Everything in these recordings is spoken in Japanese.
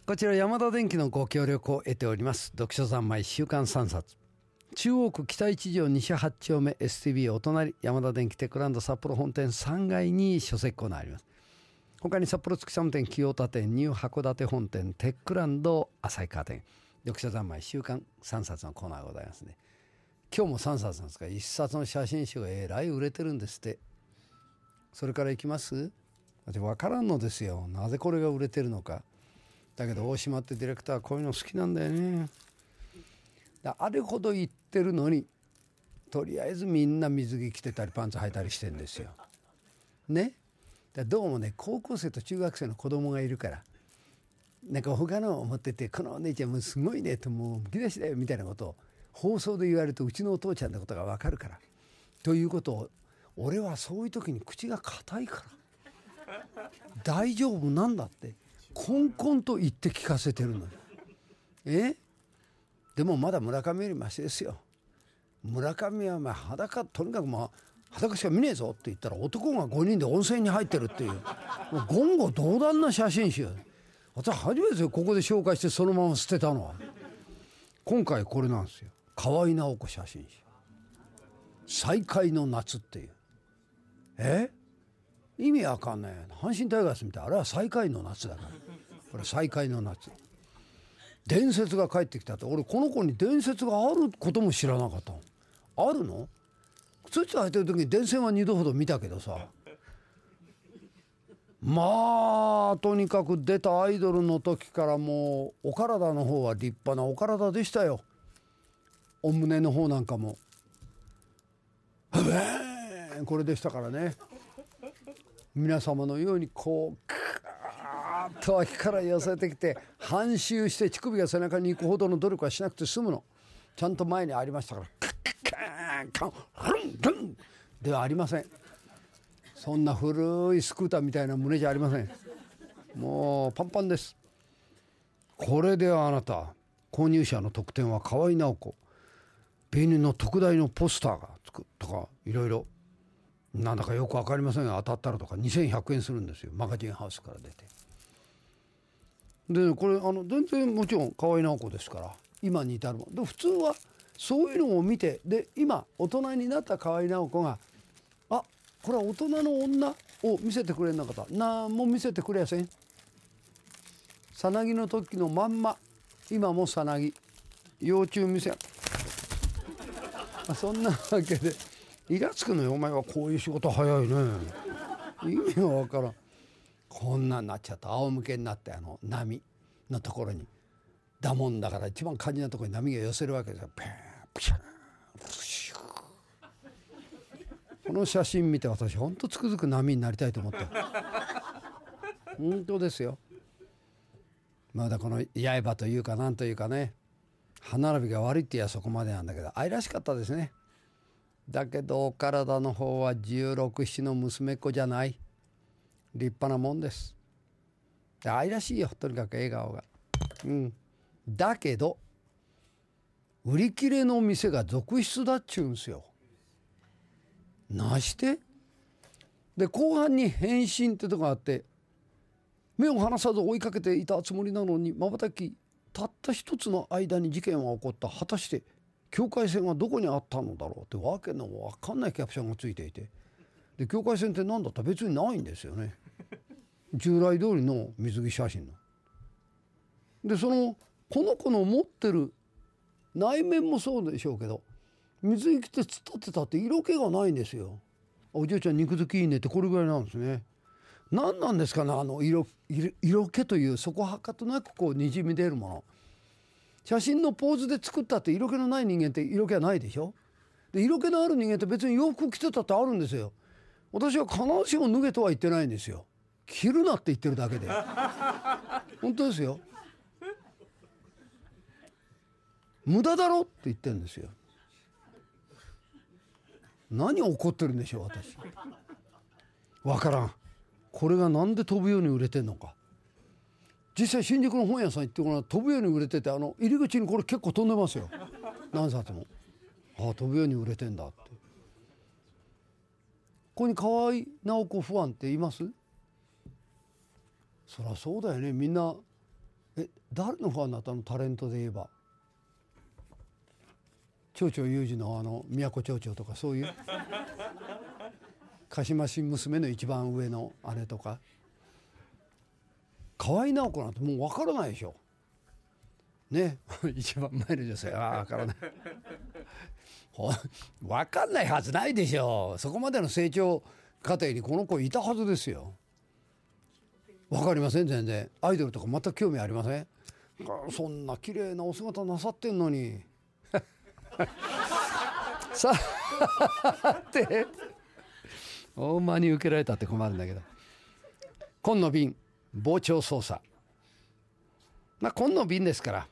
こちら山田電機のご協力を得ております読書三昧週刊3冊、中央区北一条西8丁目 STB お隣山田電機テックランド札幌本店3階に書籍コーナーあります。他に札幌月寒店、清田店、ニュー函館本店、テックランド旭川店、読書三昧週刊3冊のコーナーがございますね。今日も3冊なんですが、1冊の写真集がえらい売れてるんですって。それからいきます。分からんのですよ、なぜこれが売れてるのか。だけど大島ってディレクターはこういうの好きなんだよね。あれほど言ってるのにとりあえずみんな水着着てたりパンツ履いたりしてるんですよね。どうもね、高校生と中学生の子供がいるから、なんか他のを持ってて、このお姉ちゃんもすごいねと、もうむき出しだよみたいなことを放送で言われると、うちのお父ちゃんのことが分かるからということを、俺はそういう時に口が硬いから大丈夫なんだってコンコンと言って聞かせてるのよ。でもまだ村上よりマシですよ。村上は裸、とにかく裸しか見ねえぞって言ったら、男が5人で温泉に入ってるっていう、もう言語道断な写真集。私初めてですよ、ここで紹介してそのまま捨てたのは。今回これなんですよ、河合直子写真集、再会の夏っていう。意味わかんない。阪神タイガースみたい、あれは再会の夏だから、これ再会の夏。伝説が帰ってきたって。俺この子に伝説があることも知らなかったの。あるの？スーツ履いてる時に電線は2度ほど見たけどさ、とにかく出たアイドルの時からもうお体の方は立派なお体でしたよ。お胸の方なんかもこれでしたからね。皆様のようにこうガーッと脇から寄せてきて半周して乳首が背中に行くほどの努力はしなくて済むの。ちゃんと前にありましたから、ではありません。そんな古いスクーターみたいな胸じゃありません。もうパンパンです。これではあなた、購入者の特典は河合直子芸人の特大のポスターがつくとか、いろいろなんだかよく分かりませんが、当たったらとか2100円するんですよ、マガジンハウスから出て。でこれ全然もちろん河合直子ですから、今に至るもんで、普通はそういうのを見て、で今大人になった河合直子が、これは大人の女を見せてくれなかった、なんも見せてくれやせん。さなぎの時のまんま、今もさなぎ、幼虫見せんそんなわけでイラつくのよ。お前はこういう仕事早いね、意味がわからん。こんなんなっちゃった。仰向けになって波のところに、だもんだから一番肝心なところに波が寄せるわけですよ。ペーンプシャーンプシュー。この写真見て私ほんとつくづく波になりたいと思って本当ですよ。まだこの刃というかなんというかね、歯並びが悪いって言えばそこまでなんだけど、愛らしかったですね。だけどお体の方は16、7の娘っ子じゃない、立派なもんです。愛らしいよ、とにかく笑顔が。だけど売り切れの店が続出だっちゅうんすよ。なしてで、後半に変身ってとこがあって、目を離さず追いかけていたつもりなのに、瞬きたった一つの間に事件は起こった。果たして境界線はどこにあったのだろうってわけのわかんないキャプションがついていて、で境界線って何だったら別にないんですよね。従来通りの水着写真の。でこの子の持ってる内面もそうでしょうけど、水着着て突っ立ってたって色気がないんですよ。お嬢ちゃん肉付きいいねってこれぐらいなんですね。何なんですかね、色気という、そこはかとなくこうにじみ出るもの。写真のポーズで作ったって色気のない人間って色気はないでしょ。で色気のある人間って別に洋服着てたってあるんですよ。私は必ずしも脱げとは言ってないんですよ。着るなって言ってるだけで本当ですよ。無駄だろって言ってるんですよ。何怒ってるんでしょう私。わからん。これがなんで飛ぶように売れてんのか。実際新宿の本屋さん行ってごらん、飛ぶように売れてて、入り口にこれ結構飛んでますよ、何冊も。飛ぶように売れてんだって。ここに河合直子ファンっています？そりゃそうだよね。みんな誰のファンだったの？タレントで言えば長長裕二の都町長とか、そういう鹿島新娘の一番上の姉とか、河合直子なんてもう分からないでしょね。一番前の女性、分からない分かんないはずないでしょ。そこまでの成長過程にこの子いたはずですよ。分かりません。全然アイドルとか全く興味ありません。そんな綺麗なお姿なさってんのにさあって大間に受けられたって困るんだけど、紺の瓶傍聴捜査、紺の瓶ですから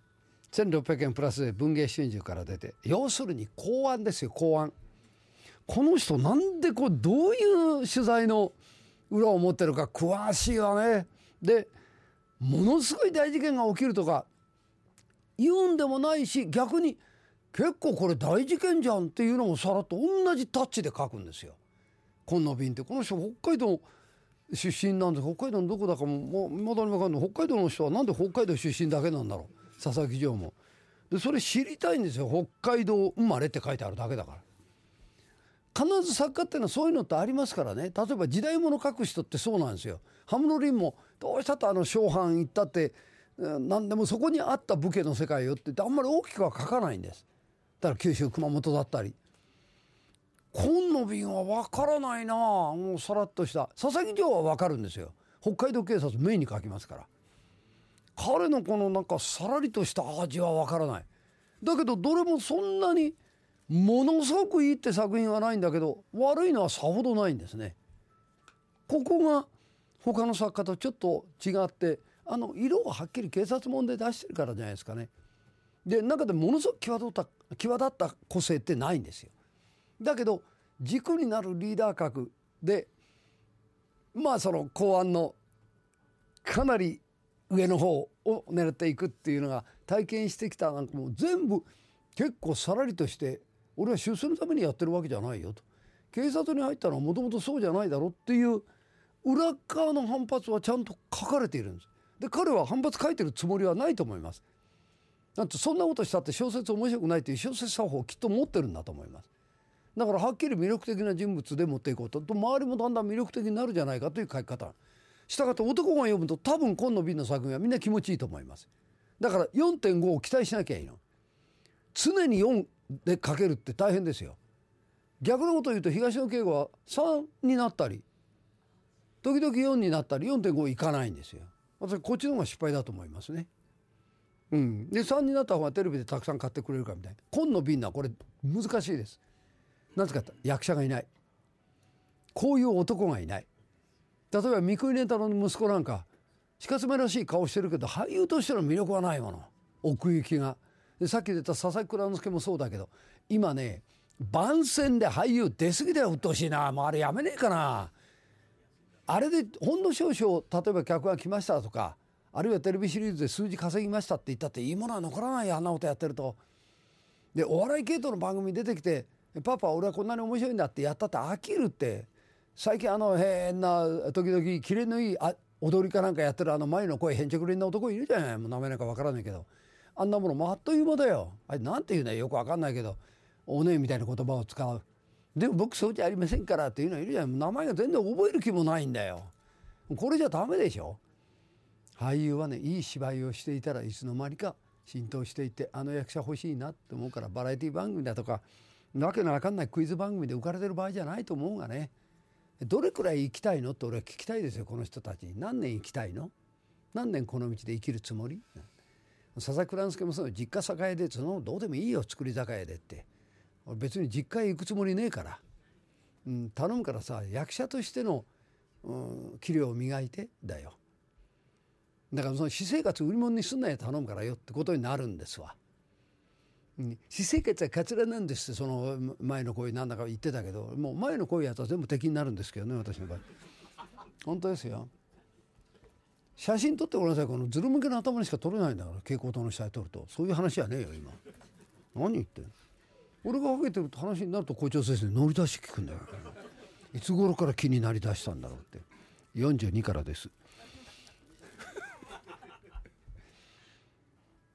1600円プラスで文藝春秋から出て、要するに公安ですよ。公安、この人なんでどういう取材の裏を持ってるか詳しいわね。でものすごい大事件が起きるとか言うんでもないし、逆に結構これ大事件じゃんっていうのもさらっと同じタッチで書くんですよ。紺の瓶って、この人北海道出身なんです。北海道のどこだかもまだに分かんない。北海道の人はなんで北海道出身だけなんだろう、佐々木城も。でそれ知りたいんですよ。北海道生まれって書いてあるだけだから。必ず作家っていうのはそういうのってありますからね。例えば時代物書く人ってそうなんですよ。ハムの林もどうしたって小藩行ったって何でもそこにあった武家の世界よって言ってあんまり大きくは書かないんです。だから九州熊本だったり。紺の瓶は分からないな。もうさらっとした。佐々木城は分かるんですよ。北海道警察メインに書きますから。彼のこのなんかさらりとした味は分からない。だけどどれもそんなにものすごくいいって作品はないんだけど、悪いのはさほどないんですね。ここが他の作家とちょっと違って、色をはっきり警察もんで出してるからじゃないですかね。で中でものすごく際立った個性ってないんですよ。だけど軸になるリーダー格で、その公安のかなり上の方を狙っていくっていうのが体験してきたなんかもう全部結構さらりとして、俺は出世のためにやってるわけじゃないよと、警察に入ったのはもともとそうじゃないだろっていう裏側の反発はちゃんと書かれているんです。で彼は反発書いてるつもりはないと思います。だってそんなことしたって小説面白くないという小説作法をきっと持ってるんだと思います。だからはっきり魅力的な人物で持っていこうと周りもだんだん魅力的になるじゃないかという書き方。したがって男が読むと多分紺の瓶の作品はみんな気持ちいいと思います。だから 4.5 を期待しなきゃいいの。常に4で書けるって大変ですよ。逆のことを言うと東野圭吾は3になったり時々4になったり 4.5 いかないんですよ。私こっちの方が失敗だと思いますね。で3になった方がテレビでたくさん買ってくれるかみたいな。紺の瓶はこれ難しいです。なぜかって役者がいない、こういう男がいない。例えば三國連太郎の息子なんかしかつめらしい顔してるけど俳優としての魅力はないもの、奥行きが。でさっき出た佐々木蔵之介もそうだけど、今ね番宣で俳優出過ぎだよ、うっとうしいな。もうあれやめねえかな。あれでほんの少々例えば客が来ましたとか、あるいはテレビシリーズで数字稼ぎましたって言ったっていいものは残らないよ、あんなことやってると。でお笑い系統の番組出てきてパパ俺はこんなに面白いんだってやったって飽きるって。最近変な時々キレのいい踊りかなんかやってる前の声へんちゃくりんな男いるじゃない。もう名前なんかわからないけど、あんなものもあっという間だよ。あれなんて言うのよくわかんないけど、おねえみたいな言葉を使う。でも僕そうじゃありませんからっていうのいるじゃない。名前が全然覚える気もないんだよ。これじゃダメでしょ。俳優はねいい芝居をしていたらいつの間にか浸透していて、役者欲しいなって思うから、バラエティ番組だとかわけのわかんないクイズ番組で浮かれてる場合じゃないと思うがね。どれくらい生きたいのって俺は聞きたいですよ、この人たちに。何年生きたいの、何年この道で生きるつもり。佐々木蔵之介もそう、実家栄でどうでもいいよ作り酒屋でって。俺別に実家へ行くつもりねえから、頼むからさ役者としての、器量を磨いてだよ。だからその私生活売り物にすんなよ頼むからよってことになるんですわ。私生活はカツラなんですってその前の恋なんだか言ってたけど、もう前の恋やつは全部敵になるんですけどね、私の場合。本当ですよ。写真撮ってごらんなさい。このズル向けの頭にしか撮れないんだから、蛍光灯の下で撮ると。そういう話じゃねえよ今。何言ってんの。俺がハゲてると話になると校長先生に乗り出し聞くんだよ。いつ頃から気になりだしたんだろうって。42からです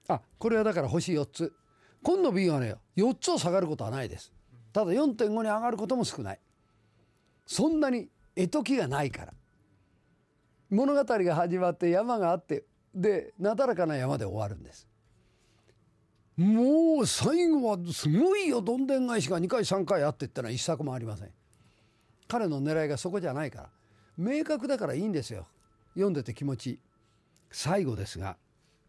これはだから星4つ。今度 B はね4つを下がることはないです。ただ 4.5 に上がることも少ない。そんなに絵解きがないから。物語が始まって山があってでなだらかな山で終わるんです。もう最後はすごいよ、どんでん返しが2回3回あってってのは一作もありません。彼の狙いがそこじゃないから、明確だからいいんですよ、読んでて気持ちいい。最後ですが、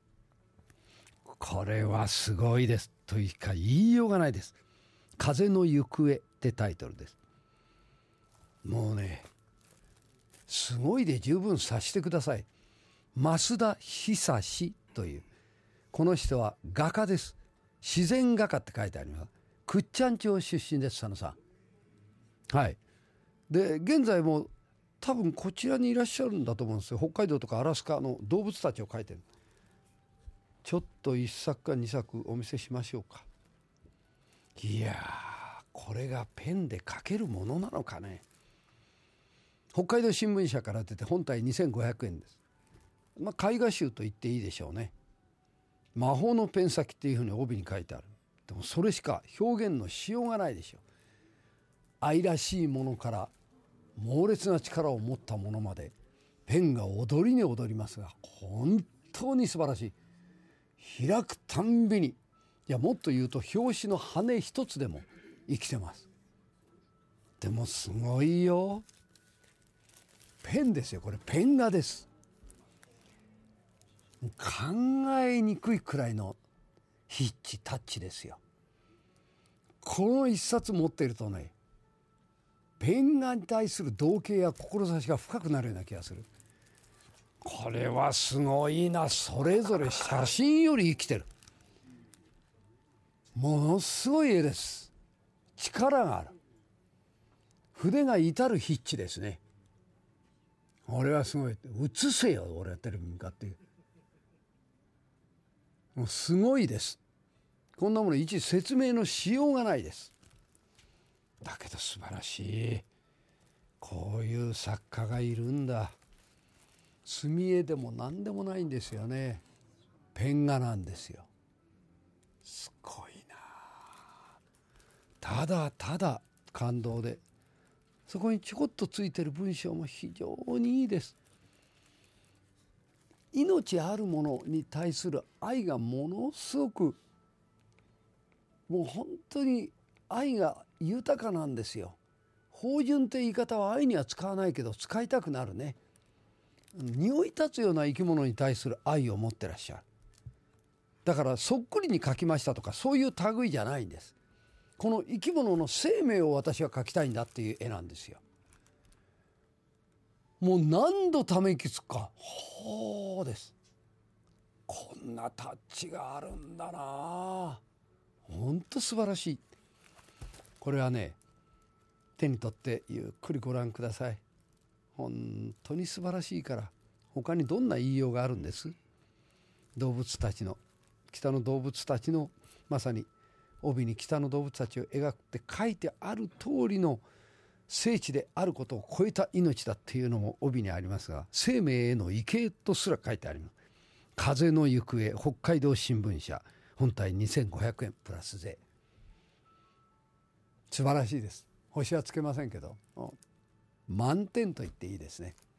これはすごいですというか言いようがないです。風の行方ってタイトルです。もうねすごいで十分察してください。増田久志というこの人は画家です。自然画家って書いてあります。倶知安町出身です。佐野さん。はい。で現在も多分こちらにいらっしゃるんだと思うんですよ。北海道とかアラスカの動物たちを描いてる。ちょっと1作か2作お見せしましょうか。いやこれがペンで描けるものなのかね。北海道新聞社から出て本体2500円です。絵画集と言っていいでしょうね。魔法のペン先っていうふうに帯に書いてある。でもそれしか表現のしようがないでしょう。愛らしいものから猛烈な力を持ったものまでペンが踊りに踊りますが、本当に素晴らしい。開くたんびに、いやもっと言うと表紙の羽一つでも生きてます。でもすごいよ、ペンですよ。これペン画です。考えにくいくらいの筆致タッチですよ。この一冊持っているとね、ペン画に対する同型や志が深くなるような気がする。これはすごいな。それぞれ写真より生きてる。ものすごい絵です。力がある。筆が至る筆致ですね。俺はすごい。写せよ俺はテレビに向かって。もうすごいです。こんなもの一説明のしようがないです。だけど素晴らしい。こういう作家がいるんだ。墨絵でも何でもないんですよね。ペン画なんですよ。すごいな。ただただ感動で、そこにちょこっとついてる文章も非常にいいです。命あるものに対する愛がものすごく、もう本当に愛が豊かなんですよ。芳醇って言い方は愛には使わないけど使いたくなるね。匂い立つような生き物に対する愛を持ってらっしゃる。だからそっくりに描きましたとかそういう類じゃないんです。この生き物の生命を私は描きたいんだっていう絵なんですよ。もう何度ため息つくか、ほうです。こんなタッチがあるんだな。本当素晴らしい。これはね、手に取ってゆっくりご覧ください。本当に素晴らしいから。他にどんな言いようがあるんです。動物たちの、北の動物たちの、まさに帯に北の動物たちを描くって書いてある通りの聖地であることを超えた命だっていうのも帯にありますが、生命への畏敬とすら書いてあります。風の行方、北海道新聞社、本体2500円プラス税。素晴らしいです。星はつけませんけど満点と言っていいですね。